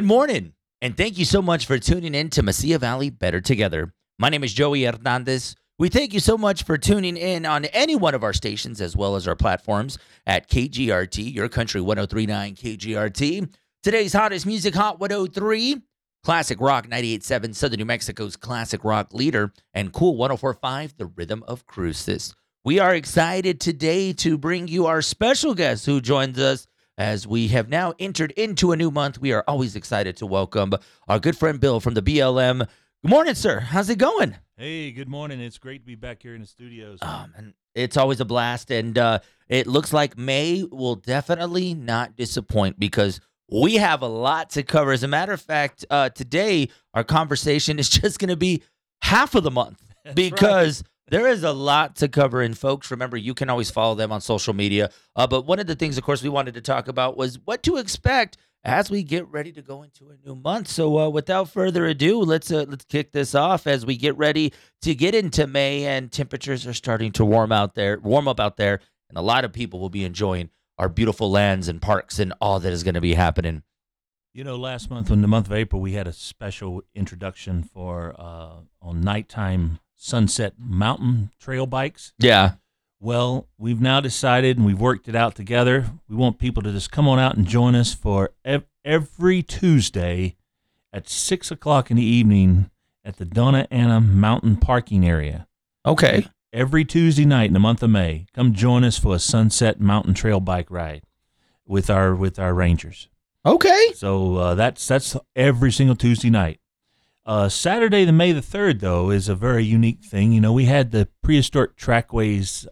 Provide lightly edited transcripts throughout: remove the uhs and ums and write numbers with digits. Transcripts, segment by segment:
Good morning, and thank you so much for tuning in to Mesilla Valley Better Together. My name is Joey Hernandez. We thank you so much for tuning in on any one of our stations as well as our platforms at KGRT, Your Country 103.9 KGRT. Today's hottest music, Hot 103, Classic Rock 98.7, Southern New Mexico's classic rock leader, and Cool 104.5, The Rhythm of Cruces. We are excited today to bring you our special guest who joins us as we have now entered into a new month. We are always excited to welcome our good friend Bill from the BLM. Good morning, sir. How's it going? Hey, good morning. It's great to be back here in the studios. And it's always a blast, and it looks like May will definitely not disappoint because we have a lot to cover. As a matter of fact, today our conversation is just going to be half of the month because there is a lot to cover. And folks, remember, you can always follow them on social media. But one of the things, of course, we wanted to talk about was what to expect as we get ready to go into a new month. So without further ado, let's kick this off as we get ready to get into May, and temperatures are starting to warm up out there, and a lot of people will be enjoying our beautiful lands and parks and all that is going to be happening. You know, last month, in the month of April, we had a special introduction for on nighttime sunset mountain trail bikes. Yeah. Well, we've now decided, and we've worked it out together, we want people to just come on out and join us for every Tuesday at 6 o'clock in the evening at the Donna Ana Mountain Parking Area. Okay. Every Tuesday night in the month of May, come join us for a sunset mountain trail bike ride with our Rangers. Okay. So that's every single Tuesday night. Saturday, the May the 3rd, though, is a very unique thing. You know, we had the Prehistoric Trackways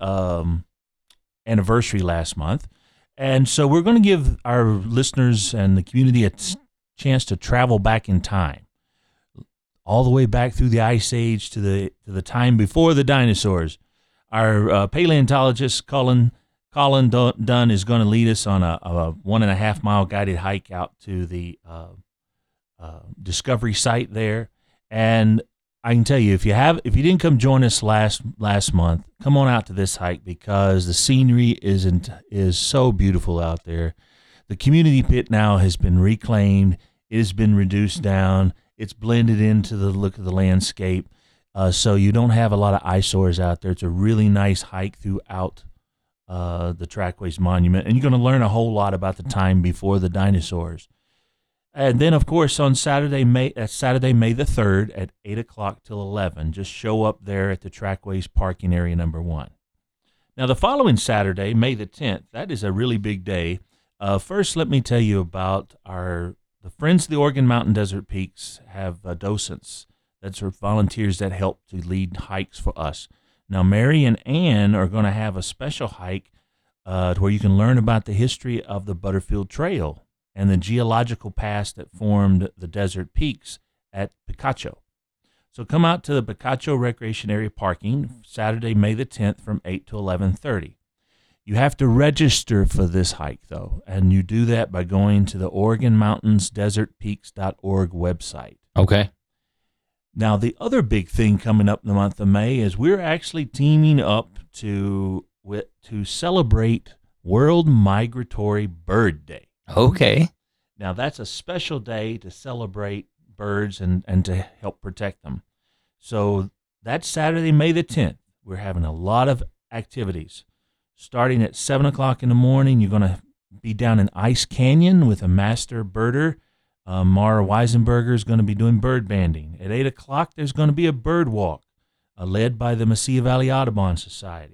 anniversary last month, and so we're going to give our listeners and the community a chance to travel back in time, all the way back through the Ice Age to the time before the dinosaurs. Our paleontologist, Colin Dunn, is going to lead us on a 1.5 mile guided hike out to the Discovery site there. And I can tell you, if you didn't come join us last month, come on out to this hike because the scenery is so beautiful out there. The community pit now has been reclaimed. It has been reduced down. It's blended into the look of the landscape. So you don't have a lot of eyesores out there. It's a really nice hike throughout the Trackways Monument. And you're going to learn a whole lot about the time before the dinosaurs. And then, of course, on Saturday, May the 3rd at 8 o'clock till 11, just show up there at the Trackways Parking Area number 1. Now, the following Saturday, May the 10th, that is a really big day. First, let me tell you about the Friends of the Oregon Mountain Desert Peaks have docents. That's our volunteers that help to lead hikes for us. Now, Mary and Ann are going to have a special hike where you can learn about the history of the Butterfield Trail and the geological past that formed the desert peaks at Picacho. So come out to the Picacho Recreation Area parking Saturday, May the 10th from 8 to 11:30. You have to register for this hike, though, and you do that by going to the Oregon Mountains DesertPeaks.org website. Okay. Now, the other big thing coming up in the month of May is we're actually teaming up to celebrate World Migratory Bird Day. Okay. Now, that's a special day to celebrate birds and to help protect them. So that's Saturday, May the 10th. We're having a lot of activities. Starting at 7 o'clock in the morning, you're going to be down in Ice Canyon with a master birder. Mara Weisenberger is going to be doing bird banding. At 8 o'clock, there's going to be a bird walk led by the Mesilla Valley Audubon Society.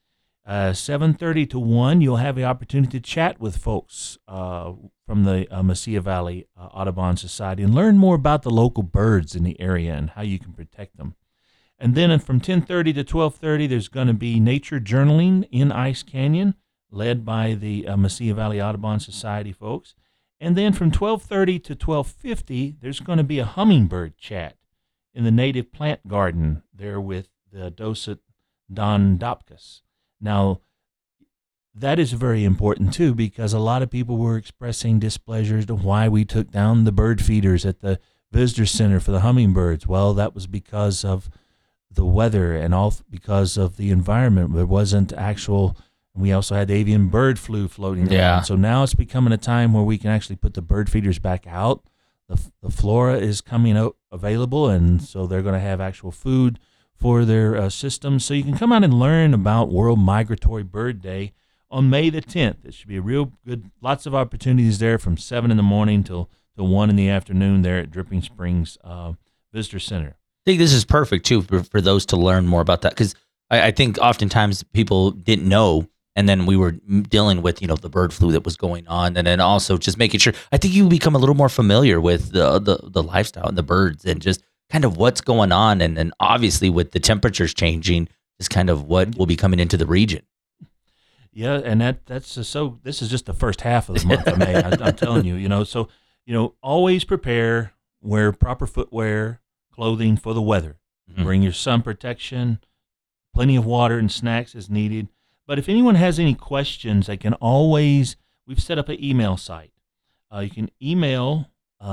7:30 to 1, you'll have the opportunity to chat with folks from the Mesilla Valley Audubon Society and learn more about the local birds in the area and how you can protect them. And then from 10:30 to 12:30, there's going to be nature journaling in Ice Canyon, led by the Mesilla Valley Audubon Society folks. And then from 12:30 to 12:50, there's going to be a hummingbird chat in the native plant garden there with the docent Don Dopkus. Now, that is very important, too, because a lot of people were expressing displeasure as to why we took down the bird feeders at the visitor center for the hummingbirds. Well, that was because of the weather and all because of the environment. There wasn't actual, we also had avian bird flu floating around. So now it's becoming a time where we can actually put the bird feeders back out, The flora is coming out available, and so they're going to have actual food for their system. So you can come out and learn about World Migratory Bird Day on May the 10th. It should be a real good, lots of opportunities there from 7 in the morning till 1 in the afternoon there at Dripping Springs Visitor Center. I think this is perfect, too, for those to learn more about that, because I think oftentimes people didn't know, and then we were dealing with, the bird flu that was going on, and then also just making sure. I think you become a little more familiar with the lifestyle and the birds and just kind of what's going on, and then obviously with the temperatures changing, just kind of what will be coming into the region. Yeah, and that's so. This is just the first half of the month of May. I'm telling you, So always prepare, wear proper footwear, clothing for the weather. Mm-hmm. Bring your sun protection, plenty of water and snacks as needed. But if anyone has any questions, they can always. We've set up an email site. You can email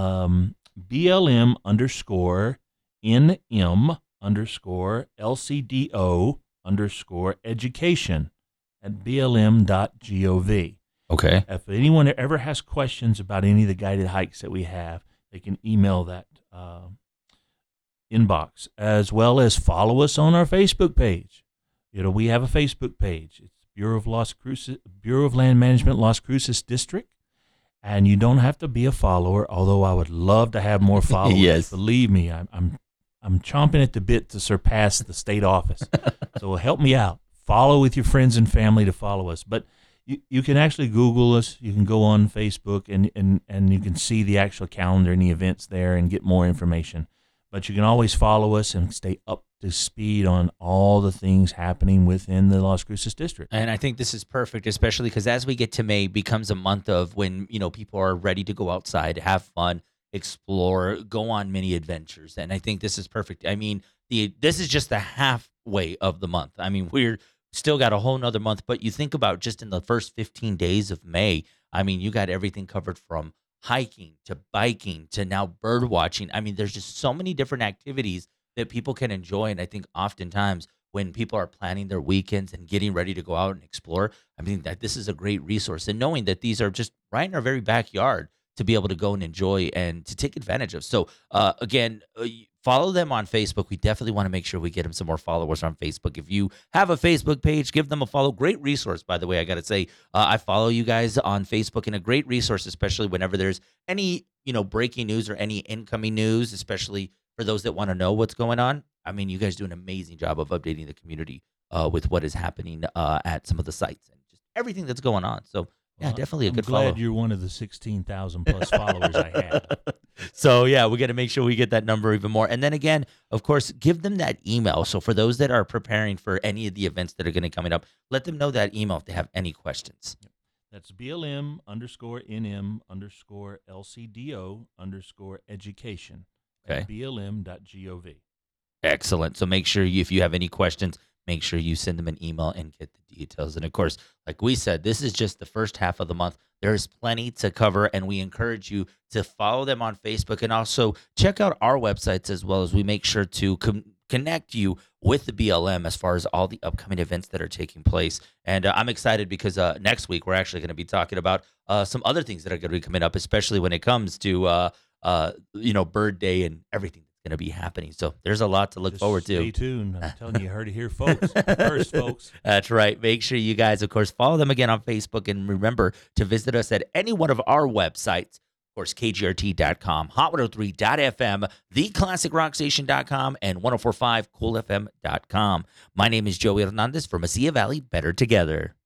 BLM_NM_LCDO_education at blm.gov. Okay. If anyone ever has questions about any of the guided hikes that we have, they can email that inbox, as well as follow us on our Facebook page. We have a Facebook page. It's Bureau of Land Management, Las Cruces District. And you don't have to be a follower, although I would love to have more followers. Yes. Believe me, I'm chomping at the bit to surpass the state office. So help me out. Follow with your friends and family to follow us. But you can actually Google us. You can go on Facebook and you can see the actual calendar and the events there and get more information. But you can always follow us and stay up to speed on all the things happening within the Las Cruces district. And I think this is perfect, especially because as we get to May, becomes a month of when, people are ready to go outside, have fun, explore, go on many adventures. And I think this is perfect. I mean, this is just the halfway of the month. I mean, we're still got a whole nother month, but you think about just in the first 15 days of May, I mean, you got everything covered from hiking to biking to now bird watching. I mean, there's just so many different activities that people can enjoy. And I think oftentimes when people are planning their weekends and getting ready to go out and explore, I mean, that this is a great resource. And knowing that these are just right in our very backyard to be able to go and enjoy and to take advantage of. So again, follow them on Facebook. We definitely want to make sure we get them some more followers on Facebook. If you have a Facebook page, give them a follow. Great resource, by the way. I got to say, I follow you guys on Facebook, and a great resource, especially whenever there's any, breaking news or any incoming news, especially for those that want to know what's going on. I mean, you guys do an amazing job of updating the community with what is happening at some of the sites and just everything that's going on. So, yeah, definitely a good follow. I'm glad you're one of the 16,000 plus followers I have. So, yeah, we got to make sure we get that number even more. And then again, of course, give them that email. So for those that are preparing for any of the events that are going to be coming up, let them know that email if they have any questions. That's BLM_NM_LCDO_education. Okay. blm.gov. Excellent. So make sure if you have any questions, make sure you send them an email and get the details. And of course, like we said, this is just the first half of the month. There's plenty to cover, and we encourage you to follow them on Facebook and also check out our websites as well, as we make sure to connect you with the BLM as far as all the upcoming events that are taking place. And I'm excited because next week we're actually going to be talking about some other things that are going to be coming up, especially when it comes to Bird Day and everything that's going to be happening. So there's a lot to look forward to. Stay tuned. I'm telling you heard it here, folks. First, folks. That's right. Make sure you guys, of course, follow them again on Facebook, and remember to visit us at any one of our websites. Of course, KGRT.com, Hot103.fm, TheClassicRockStation.com, and 104.5CoolFM.com. My name is Joey Hernandez from Mesilla Valley. Better Together.